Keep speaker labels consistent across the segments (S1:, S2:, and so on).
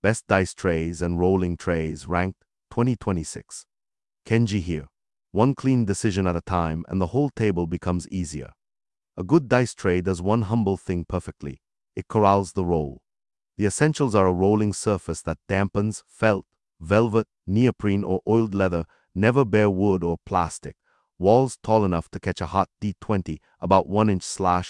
S1: Best Dice Trays and Rolling Trays ranked 2026. Kenji here. One clean decision at a time and the whole table becomes easier. A good dice tray does one humble thing perfectly. It corrals the roll. The essentials are a rolling surface that dampens, felt, velvet, neoprene or oiled leather, never bare wood or plastic, walls tall enough to catch a hot D20 about 1 inch /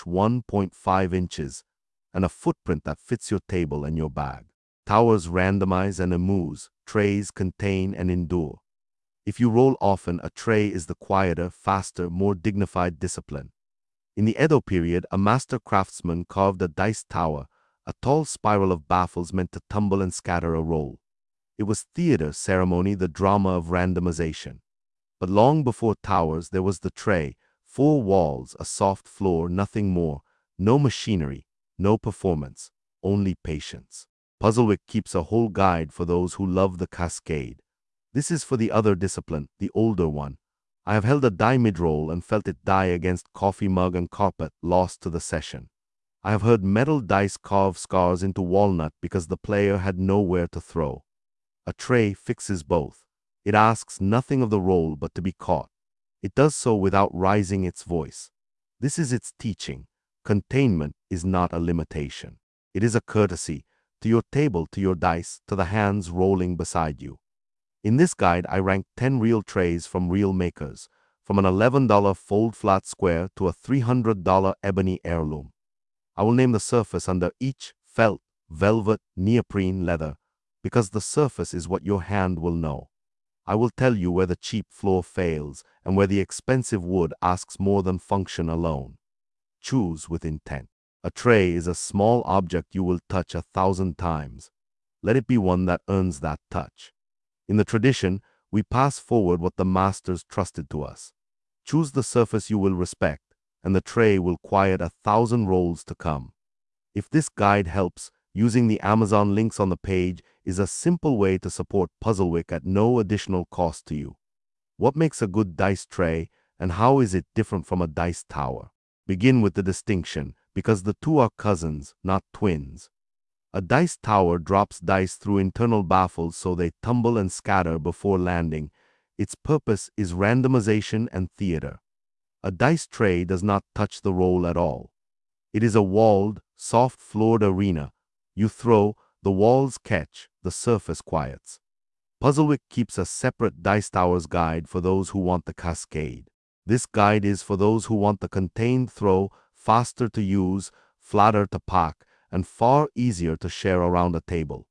S1: 1.5 inches, and a footprint that fits your table and your bag. Towers randomize and amuse, trays contain and endure. If you roll often, a tray is the quieter, faster, more dignified discipline. In the Edo period, a master craftsman carved a dice tower, a tall spiral of baffles meant to tumble and scatter a roll. It was theater ceremony, the drama of randomization. But long before towers, there was the tray, 4 walls, a soft floor, nothing more, no machinery, no performance, only patience. Puzzlewick keeps a whole guide for those who love the cascade. This is for the other discipline, the older one. I have held a die mid-roll and felt it die against coffee mug and carpet, lost to the session. I have heard metal dice carve scars into walnut because the player had nowhere to throw. A tray fixes both. It asks nothing of the roll but to be caught. It does so without raising its voice. This is its teaching. Containment is not a limitation. It is a courtesy to your table, to your dice, to the hands rolling beside you. In this guide, I ranked 10 real trays from real makers, from an $11 fold-flat square to a $300 ebony heirloom. I will name the surface under each: felt, velvet, neoprene, leather, because the surface is what your hand will know. I will tell you where the cheap floor fails and where the expensive wood asks more than function alone. Choose with intent. A tray is a small object you will touch 1,000 times. Let it be one that earns that touch. In the tradition, we pass forward what the masters trusted to us. Choose the surface you will respect, and the tray will quiet 1,000 rolls to come. If this guide helps, using the Amazon links on the page is a simple way to support Puzzlewick at no additional cost to you. What makes a good dice tray, and how is it different from a dice tower? Begin with the distinction, because the two are cousins, not twins. A dice tower drops dice through internal baffles so they tumble and scatter before landing. Its purpose is randomization and theater. A dice tray does not touch the roll at all. It is a walled, soft-floored arena. You throw, the walls catch, the surface quiets. Puzzlewick keeps a separate Dice Towers guide for those who want the cascade. This guide is for those who want the contained throw, faster to use, flatter to pack, and far easier to share around a table.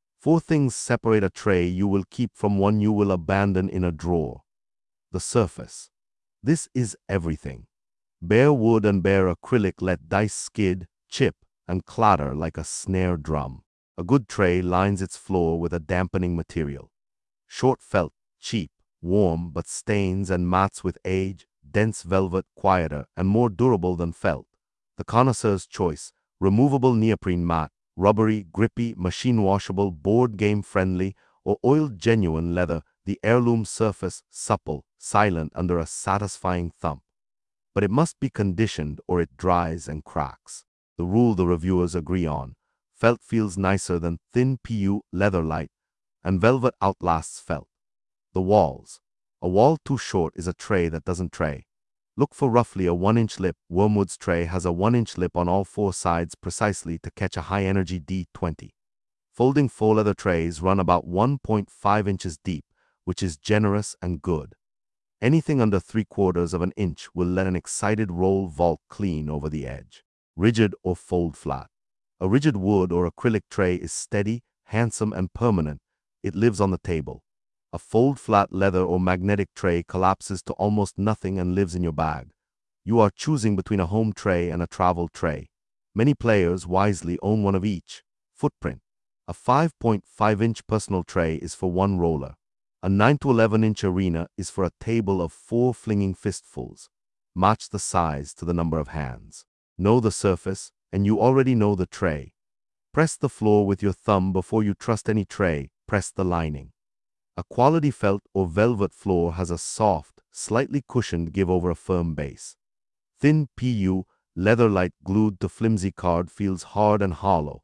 S1: 4 things separate a tray you will keep from one you will abandon in a drawer. The surface. This is everything. Bare wood and bare acrylic let dice skid, chip, and clatter like a snare drum. A good tray lines its floor with a dampening material. Short felt, cheap, warm, but stains and mats with age, dense velvet, quieter, and more durable than felt. The connoisseur's choice: removable neoprene mat, rubbery, grippy, machine washable, board game friendly, or oiled genuine leather, the heirloom surface, supple, silent under a satisfying thump. But it must be conditioned or it dries and cracks. The rule the reviewers agree on: felt feels nicer than thin PU, leather light, and velvet outlasts felt. The walls. A wall too short is a tray that doesn't tray. Look for roughly a 1-inch lip. Wormwood's tray has a 1-inch lip on all 4 sides precisely to catch a high-energy D20. Folding faux leather trays run about 1.5 inches deep, which is generous and good. Anything under 3/4 of an inch will let an excited roll vault clean over the edge. Rigid or fold flat. A rigid wood or acrylic tray is steady, handsome, and permanent. It lives on the table. A fold-flat leather or magnetic tray collapses to almost nothing and lives in your bag. You are choosing between a home tray and a travel tray. Many players wisely own one of each. Footprint. A 5.5-inch personal tray is for one roller. A 9 to 11-inch arena is for a table of 4 flinging fistfuls. Match the size to the number of hands. Know the surface, and you already know the tray. Press the floor with your thumb before you trust any tray. Press the lining. A quality felt or velvet floor has a soft, slightly cushioned give over a firm base. Thin PU, leather light glued to flimsy card feels hard and hollow.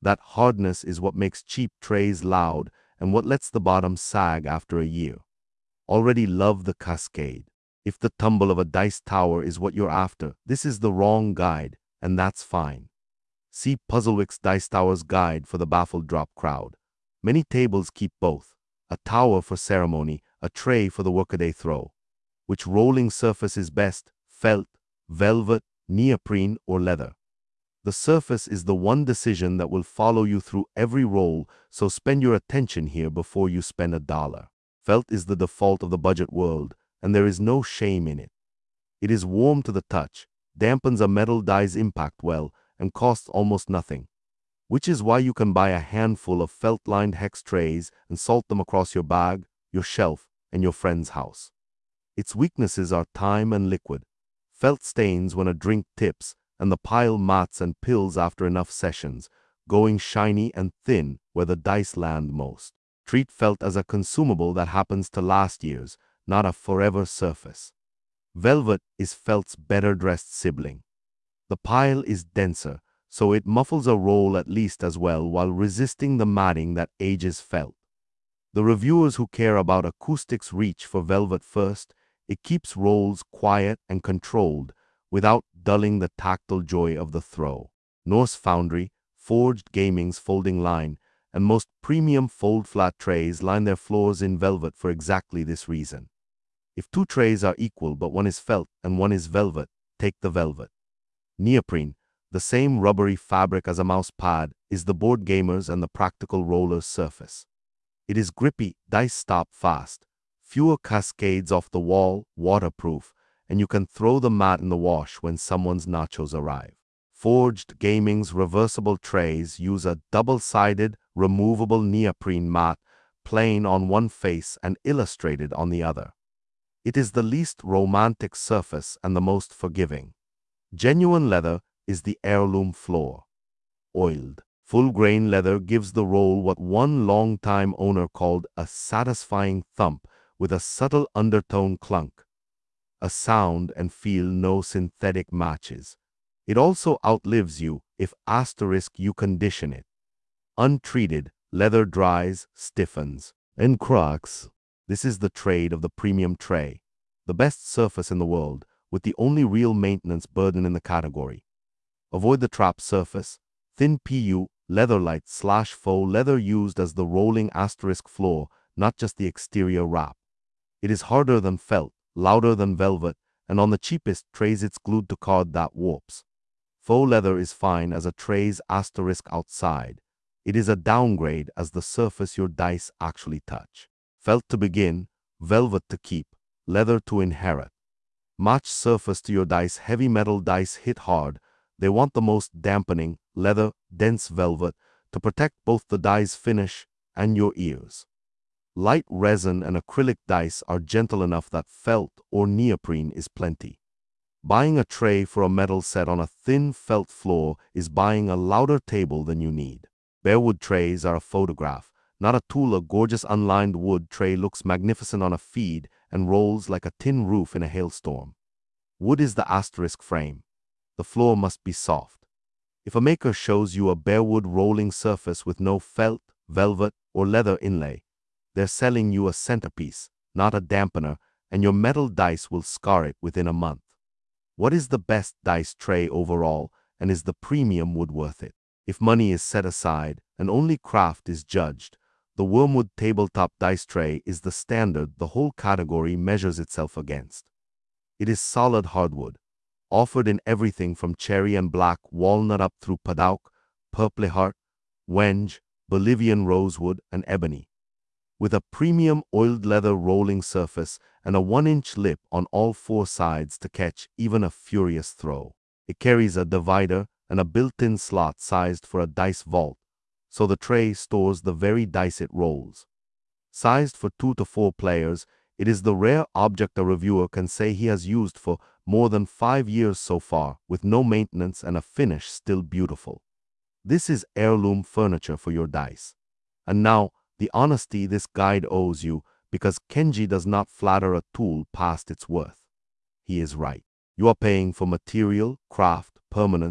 S1: That hardness is what makes cheap trays loud and what lets the bottom sag after a year. Already love the cascade. If the tumble of a dice tower is what you're after, this is the wrong guide, and that's fine. See Puzzlewick's Dice Towers Guide for the baffled drop crowd. Many tables keep both, a tower for ceremony, a tray for the workaday throw. Which rolling surface is best, felt, velvet, neoprene, or leather? The surface is the one decision that will follow you through every roll, so spend your attention here before you spend $1. Felt is the default of the budget world, and there is no shame in it. It is warm to the touch, dampens a metal die's impact well, and costs almost nothing. Which is why you can buy a handful of felt-lined hex trays and salt them across your bag, your shelf, and your friend's house. Its weaknesses are time and liquid. Felt stains when a drink tips, and the pile mats and pills after enough sessions, going shiny and thin where the dice land most. Treat felt as a consumable that happens to last year's, not a forever surface. Velvet is felt's better-dressed sibling. The pile is denser, so it muffles a roll at least as well while resisting the matting that ages felt. The reviewers who care about acoustics reach for velvet first. It keeps rolls quiet and controlled without dulling the tactile joy of the throw. Norse Foundry, Forged Gaming's folding line, and most premium fold-flat trays line their floors in velvet for exactly this reason. If two trays are equal but one is felt and one is velvet, take the velvet. Neoprene, the same rubbery fabric as a mouse pad, is the board gamer's and the practical roller's surface. It is grippy, dice stop fast, fewer cascades off the wall, waterproof, and you can throw the mat in the wash when someone's nachos arrive. Forged Gaming's reversible trays use a double-sided, removable neoprene mat, plain on one face and illustrated on the other. It is the least romantic surface and the most forgiving. Genuine leather is the heirloom floor. Oiled, full-grain leather gives the roll what one long-time owner called a satisfying thump with a subtle undertone clunk. A sound and feel no synthetic matches. It also outlives you if you condition it. Untreated, leather dries, stiffens, and cracks. This is the trade of the premium tray, the best surface in the world, with the only real maintenance burden in the category. Avoid the trap surface, thin PU, leatherlight/faux leather used as the rolling asterisk floor, not just the exterior wrap. It is harder than felt, louder than velvet, and on the cheapest trays it's glued to card that warps. Faux leather is fine as a tray's asterisk outside. It is a downgrade as the surface your dice actually touch. Felt to begin, velvet to keep, leather to inherit. Match surface to your dice. Heavy metal dice hit hard. They want the most dampening, leather, dense velvet to protect both the die's finish and your ears. Light resin and acrylic dice are gentle enough that felt or neoprene is plenty. Buying a tray for a metal set on a thin felt floor is buying a louder table than you need. Barewood trays are a photograph, not a tool. A gorgeous unlined wood tray looks magnificent on a feed and rolls like a tin roof in a hailstorm. Wood is the asterisk frame. The floor must be soft. If a maker shows you a barewood rolling surface with no felt, velvet, or leather inlay, they're selling you a centerpiece, not a dampener, and your metal dice will scar it within a month. What is the best dice tray overall, and is the premium wood worth it? If money is set aside and only craft is judged, the Wormwood tabletop dice tray is the standard the whole category measures itself against. It is solid hardwood, offered in everything from cherry and black walnut up through padauk, purple heart, wenge, Bolivian rosewood, and ebony. With a premium oiled leather rolling surface and a 1-inch lip on all four sides to catch even a furious throw. It carries a divider and a built-in slot sized for a dice vault, so the tray stores the very dice it rolls. Sized for 2 to 4 players, it is the rare object a reviewer can say he has used for more than 5 years so far, with no maintenance and a finish still beautiful. This is heirloom furniture for your dice. And now, the honesty this guide owes you, because Kenji does not flatter a tool past its worth. He is right. You are paying for material, craft, permanence,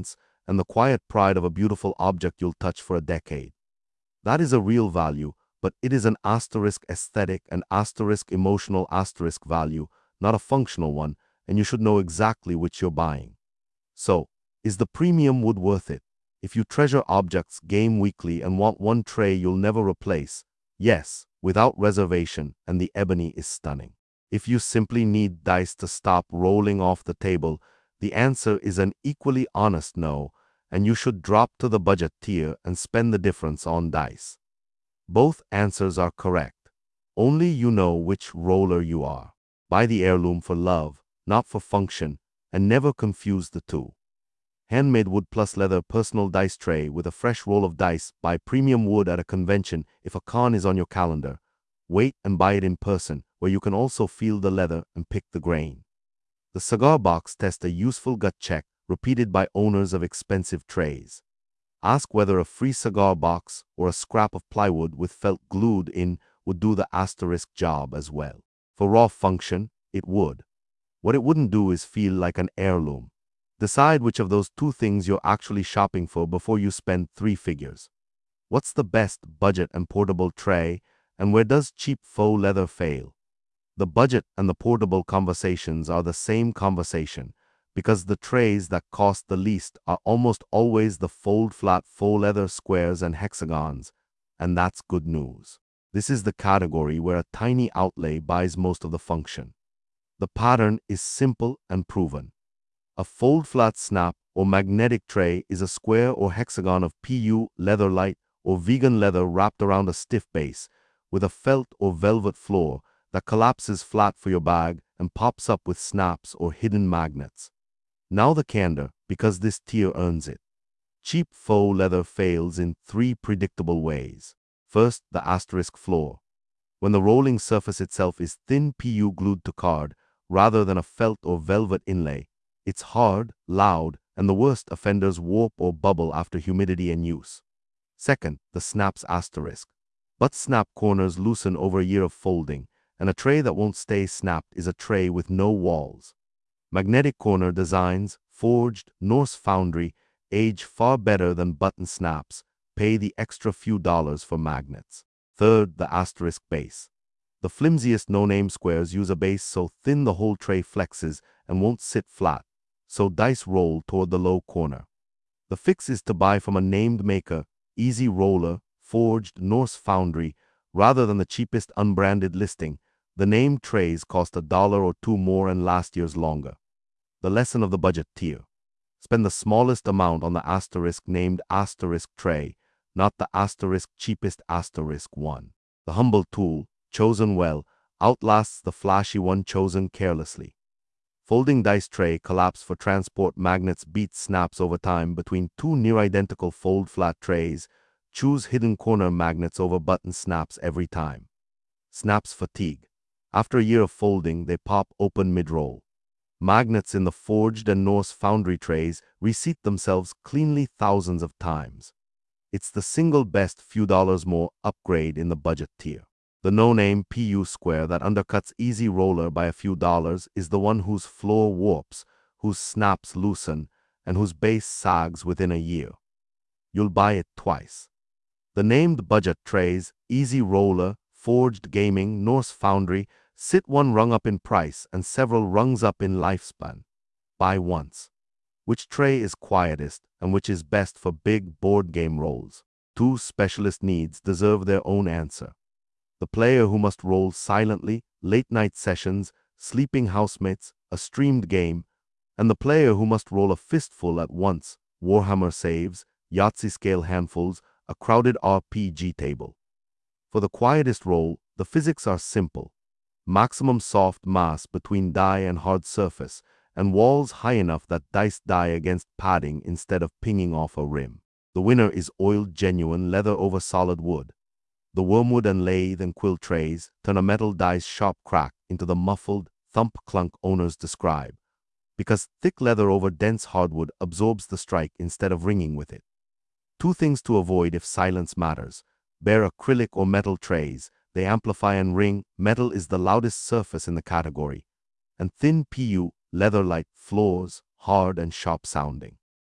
S1: and the quiet pride of a beautiful object you'll touch for a decade. That is a real value, but it is an asterisk aesthetic and asterisk emotional asterisk value, not a functional one, and you should know exactly which you're buying. So, is the premium wood worth it? If you treasure objects, game weekly, and want one tray you'll never replace, yes, without reservation, and the ebony is stunning. If you simply need dice to stop rolling off the table, the answer is an equally honest no, and you should drop to the budget tier and spend the difference on dice. Both answers are correct. Only you know which roller you are. Buy the heirloom for love, not for function, and never confuse the two. Handmade wood plus leather personal dice tray with a fresh roll of dice. Buy premium wood at a convention if a con is on your calendar. Wait and buy it in person, where you can also feel the leather and pick the grain. The cigar box test, a useful gut check repeated by owners of expensive trays. Ask whether a free cigar box or a scrap of plywood with felt glued in would do the asterisk job as well. For raw function, it would. What it wouldn't do is feel like an heirloom. Decide which of those two things you're actually shopping for before you spend 3 figures. What's the best budget and portable tray, and where does cheap faux leather fail? The budget and the portable conversations are the same conversation, because the trays that cost the least are almost always the fold-flat faux leather squares and hexagons, and that's good news. This is the category where a tiny outlay buys most of the function. The pattern is simple and proven. A fold-flat snap or magnetic tray is a square or hexagon of PU, leatherlight, or vegan leather wrapped around a stiff base, with a felt or velvet floor that collapses flat for your bag and pops up with snaps or hidden magnets. Now the candor, because this tier earns it. Cheap faux leather fails in 3 predictable ways. First, the asterisk floor. When the rolling surface itself is thin PU glued to card, rather than a felt or velvet inlay, it's hard, loud, and the worst offenders warp or bubble after humidity and use. Second, the snaps asterisk. Butt snap corners loosen over a year of folding, and a tray that won't stay snapped is a tray with no walls. Magnetic corner designs, forged, Norse foundry, age far better than button snaps. Pay the extra few dollars for magnets. Third, the asterisk base. The flimsiest no-name squares use a base so thin the whole tray flexes and won't sit flat, so dice roll toward the low corner. The fix is to buy from a named maker, Easy Roller, forged, Norse foundry, rather than the cheapest unbranded listing. The named trays cost $1 or $2 more and last year's longer. The lesson of the budget tier. Spend the smallest amount on the asterisk named asterisk tray, not the asterisk cheapest asterisk one. The humble tool, chosen well, outlasts the flashy one chosen carelessly. Folding dice tray collapse for transport magnets beats snaps over time between 2 near-identical fold-flat trays. Choose hidden corner magnets over button snaps every time. Snaps fatigue. After a year of folding, they pop open mid-roll. Magnets in the forged and Norse foundry trays reseat themselves cleanly thousands of times. It's the single best few dollars more upgrade in the budget tier. The no-name PU square that undercuts Easy Roller by a few dollars is the one whose floor warps, whose snaps loosen, and whose base sags within a year. You'll buy it twice. The named budget trays, Easy Roller, Forged Gaming, Norse Foundry, sit one rung up in price and several rungs up in lifespan. Buy once. Which tray is quietest and which is best for big board game rolls? 2 specialist needs deserve their own answer. The player who must roll silently, late-night sessions, sleeping housemates, a streamed game, and the player who must roll a fistful at once, Warhammer saves, Yahtzee-scale handfuls, a crowded RPG table. For the quietest roll, the physics are simple. Maximum soft mass between die and hard surface, and walls high enough that dice die against padding instead of pinging off a rim. The winner is oiled genuine leather over solid wood. The wormwood and lathe and quill trays turn a metal die's sharp crack into the muffled thump-clunk owners describe, because thick leather over dense hardwood absorbs the strike instead of ringing with it. 2 things to avoid if silence matters. Bare acrylic or metal trays, they amplify and ring. Metal is the loudest surface in the category. And thin PU, leather-light floors, hard and sharp sounding.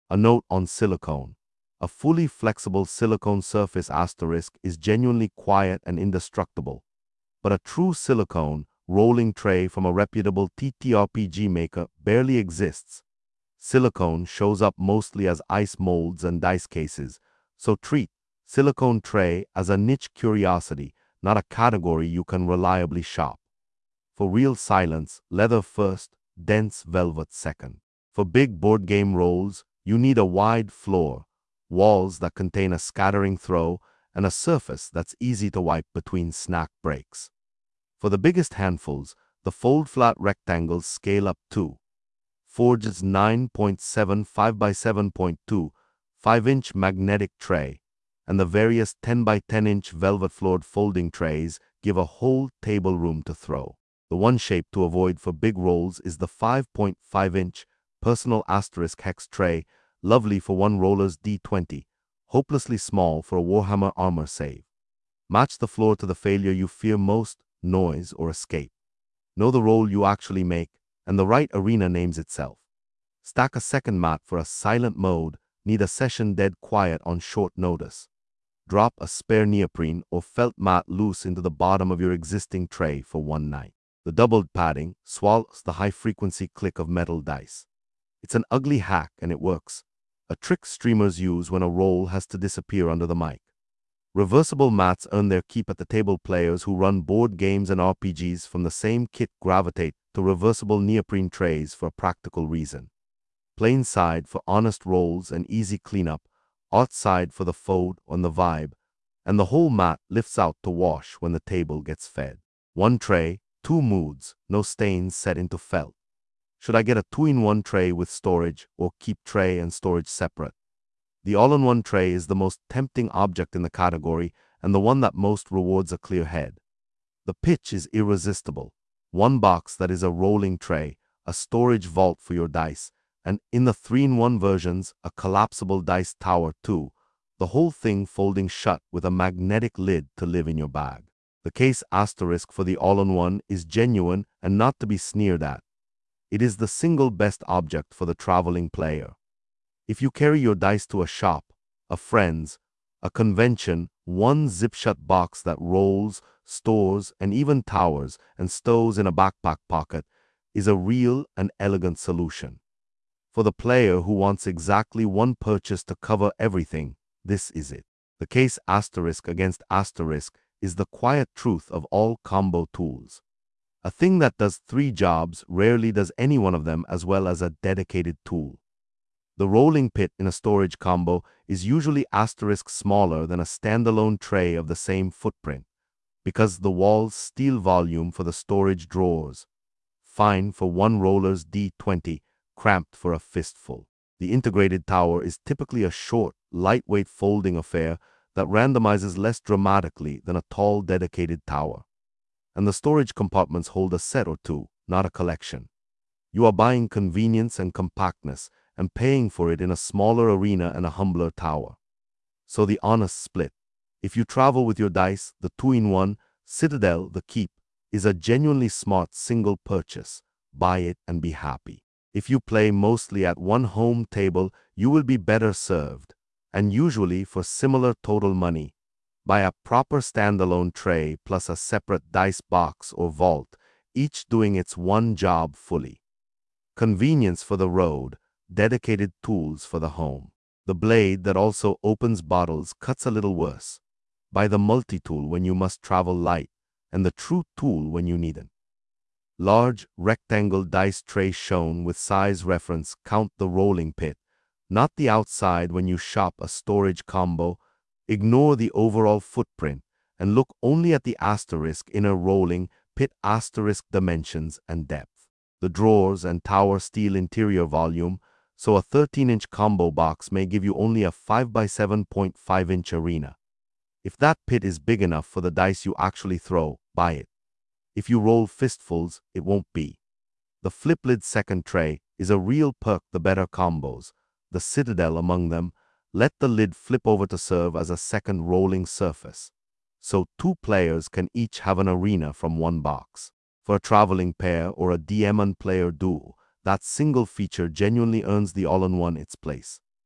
S1: A note on silicone. A fully flexible silicone surface asterisk is genuinely quiet and indestructible. But a true silicone rolling tray from a reputable TTRPG maker barely exists. Silicone shows up mostly as ice molds and dice cases, so treat silicone tray as a niche curiosity, not a category you can reliably shop. For real silence, leather first, dense velvet second. For big board game rolls, you need a wide floor, walls that contain a scattering throw, and a surface that's easy to wipe between snack breaks. For the biggest handfuls, the fold-flat rectangles scale up too. Forge's 9.7 5x7.2 5-inch magnetic tray and the various 10x10-inch velvet-floored folding trays give a whole table room to throw. The one shape to avoid for big rolls is the 5.5-inch personal asterisk hex tray, lovely for one roller's D20, hopelessly small for a Warhammer armor save. Match the floor to the failure you fear most, noise or escape. Know the roll you actually make, and the right arena names itself. Stack a second mat for a silent mode, need a session dead quiet on short notice. Drop a spare neoprene or felt mat loose into the bottom of your existing tray for one night. The doubled padding swallows the high-frequency click of metal dice. It's an ugly hack and it works, a trick streamers use when a roll has to disappear under the mic. Reversible mats earn their keep at the table. Players who run board games and RPGs from the same kit gravitate to reversible neoprene trays for a practical reason. Plain side for honest rolls and easy cleanup, outside for the fold and the vibe, and the whole mat lifts out to wash when the table gets fed. One tray, two moods, no stains set into felt. Should I get a 2-in-1 tray with storage or keep tray and storage separate? The all-in-one tray is the most tempting object in the category and the one that most rewards a clear head. The pitch is irresistible. One box that is a rolling tray, a storage vault for your dice, and in the 3-in-1 versions, a collapsible dice tower too, the whole thing folding shut with a magnetic lid to live in your bag. The case asterisk for the all-in-one is genuine and not to be sneered at. It is the single best object for the traveling player. If you carry your dice to a shop, a friend's, a convention, one zip-shut box that rolls, stores, and even towers and stows in a backpack pocket is a real and elegant solution. For the player who wants exactly one purchase to cover everything, this is it. The case asterisk against asterisk is the quiet truth of all combo tools. A thing that does 3 jobs rarely does any one of them as well as a dedicated tool. The rolling pit in a storage combo is usually asterisk smaller than a standalone tray of the same footprint, because the walls steal volume for the storage drawers. Fine for one roller's D20, cramped for a fistful. The integrated tower is typically a short, lightweight folding affair that randomizes less dramatically than a tall, dedicated tower. And the storage compartments hold a set or two, not a collection. You are buying convenience and compactness and paying for it in a smaller arena and a humbler tower. So the honest split. If you travel with your dice, the 2-in-1, Citadel, the Keep, is a genuinely smart single purchase. Buy it and be happy. If you play mostly at one home table, you will be better served, and usually for similar total money. Buy a proper standalone tray plus a separate dice box or vault, each doing its one job fully. Convenience for the road, dedicated tools for the home. The blade that also opens bottles cuts a little worse. Buy the multi-tool when you must travel light, and the true tool when you need it. Large rectangle dice tray shown with size reference count the rolling pit, not the outside when you shop a storage combo. Ignore the overall footprint and look only at the asterisk inner rolling pit asterisk dimensions and depth. The drawers and tower steal interior volume, so a 13-inch combo box may give you only a 5x7.5-inch arena. If that pit is big enough for the dice you actually throw, buy it. If you roll fistfuls, it won't be. The flip lid second tray is a real perk. The better combos, the Citadel among them, let the lid flip over to serve as a second rolling surface, so 2 players can each have an arena from one box. For a traveling pair or a DM and player duo, that single feature genuinely earns the all-in-one its place.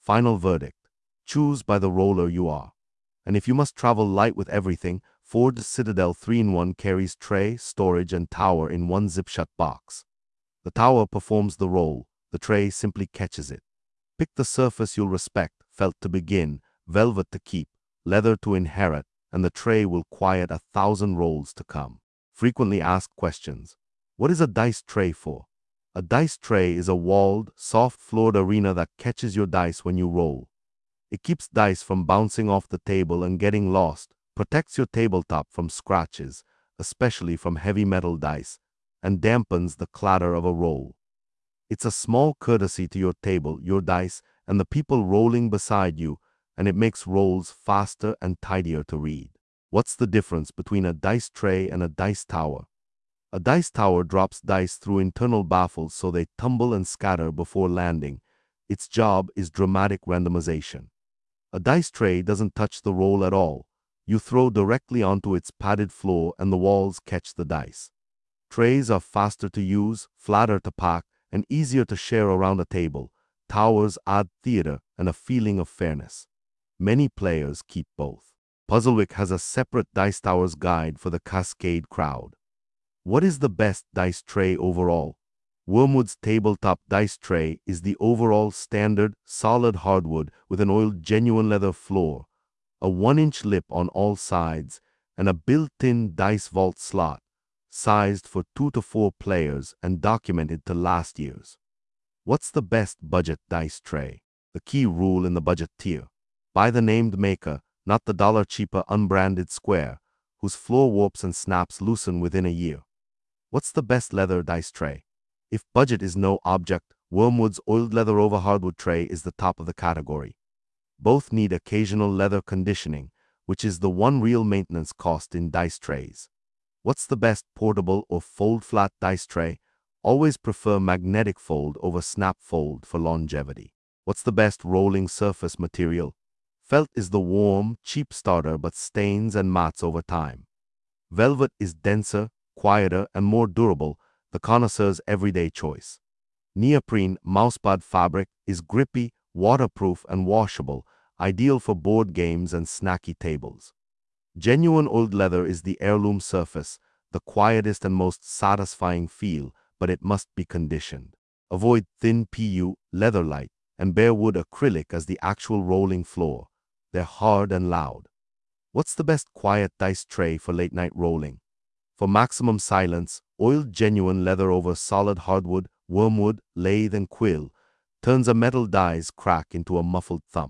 S1: Final verdict. Choose by the roller you are. And if you must travel light with everything, Forged Citadel 3-in-1 carries tray, storage, and tower in one zip-shut box. The tower performs the role, the tray simply catches it. Pick the surface you'll respect, felt to begin, velvet to keep, leather to inherit, and the tray will quiet 1,000 rolls to come. Frequently asked questions. What is a dice tray for? A dice tray is a walled, soft-floored arena that catches your dice when you roll. It keeps dice from bouncing off the table and getting lost, protects your tabletop from scratches, especially from heavy metal dice, and dampens the clatter of a roll. It's a small courtesy to your table, your dice, and the people rolling beside you, and it makes rolls faster and tidier to read. What's the difference between a dice tray and a dice tower? A dice tower drops dice through internal baffles so they tumble and scatter before landing. Its job is dramatic randomization. A dice tray doesn't touch the roll at all. You throw directly onto its padded floor and the walls catch the dice. Trays are faster to use, flatter to pack, and easier to share around a table. Towers add theater and a feeling of fairness. Many players keep both. Puzzlewick has a separate Dice Towers guide for the Cascade crowd. What is the best dice tray overall? Wormwood's tabletop dice tray is the overall standard, solid hardwood with an oiled genuine leather floor, a 1-inch lip on all sides, and a built-in dice vault slot, sized for 2 to 4 players and documented to last year's. What's the best budget dice tray? The key rule in the budget tier. Buy the named maker, not the dollar-cheaper unbranded square, whose floor warps and snaps loosen within a year. What's the best leather dice tray? If budget is no object, Wormwood's oiled leather over hardwood tray is the top of the category. Both need occasional leather conditioning, which is the one real maintenance cost in dice trays. What's the best portable or fold-flat dice tray? Always prefer magnetic fold over snap fold for longevity. What's the best rolling surface material? Felt is the warm, cheap starter but stains and mats over time. Velvet is denser, quieter, and more durable, the connoisseur's everyday choice. Neoprene mousepad fabric is grippy, waterproof, and washable, ideal for board games and snacky tables. Genuine oiled leather is the heirloom surface, the quietest and most satisfying feel, but it must be conditioned. Avoid thin PU, leatherlight, and bare wood acrylic as the actual rolling floor. They're hard and loud. What's the best quiet dice tray for late-night rolling? For maximum silence, oiled genuine leather over solid hardwood, wormwood, lathe, and quill turns a metal die's crack into a muffled thump.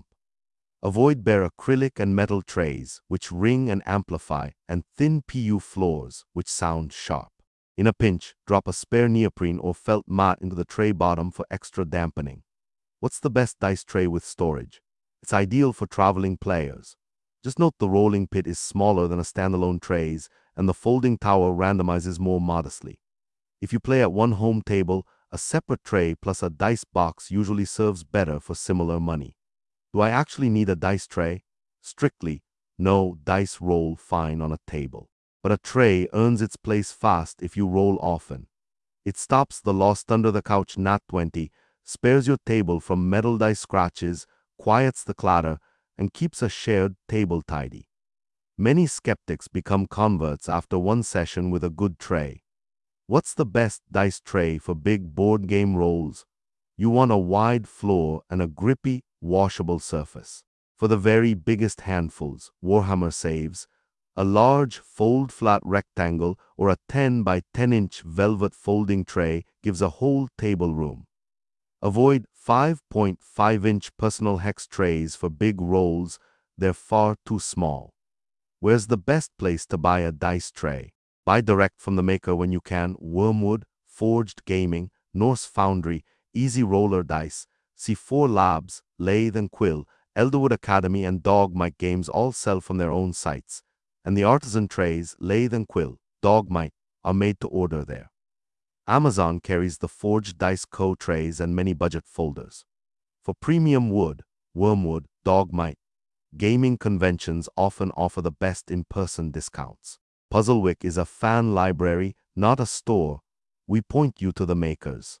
S1: Avoid bare acrylic and metal trays, which ring and amplify, and thin PU floors, which sound sharp. In a pinch, drop a spare neoprene or felt mat into the tray bottom for extra dampening. What's the best dice tray with storage? It's ideal for traveling players. Just note the rolling pit is smaller than a standalone trays, and the folding tower randomizes more modestly. If you play at one home table, a separate tray plus a dice box usually serves better for similar money. Do I actually need a dice tray? Strictly, no, dice roll fine on a table. But a tray earns its place fast if you roll often. It stops the lost under the couch nat 20, spares your table from metal dice scratches, quiets the clatter, and keeps a shared table tidy. Many skeptics become converts after one session with a good tray. What's the best dice tray for big board game rolls? You want a wide floor and a grippy, washable surface. For the very biggest handfuls, Warhammer saves, a large fold-flat rectangle or a 10 by 10-inch velvet folding tray gives a whole table room. Avoid 5.5-inch personal hex trays for big rolls, they're far too small. Where's the best place to buy a dice tray? Buy direct from the maker when you can. Wormwood, Forged Gaming, Norse Foundry, Easy Roller Dice, C4 Labs, Lathe and Quill, Elderwood Academy, and Dogmite Games all sell from their own sites. And the artisan trays, Lathe and Quill, Dogmite, are made to order there. Amazon carries the Forged Dice Co. trays and many budget folders. For premium wood, Wormwood, Dogmite, gaming conventions often offer the best in-person discounts. Puzzlewick is a fan library, not a store. We point you to the makers.